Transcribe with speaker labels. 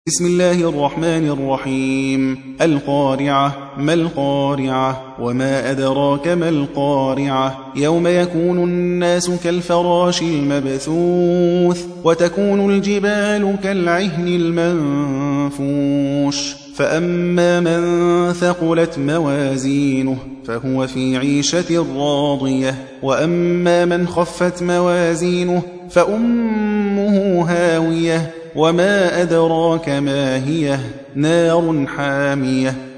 Speaker 1: بسم الله الرحمن الرحيم. القارعة. ما القارعة؟ وما أدراك ما القارعة؟ يوم يكون الناس كالفراش المبثوث وتكون الجبال كالعهن المنفوش فأما من ثقلت موازينه فهو في عيشة راضية وأما من خفت موازينه فأمه هاوية وما أدراك ما هي نار حامية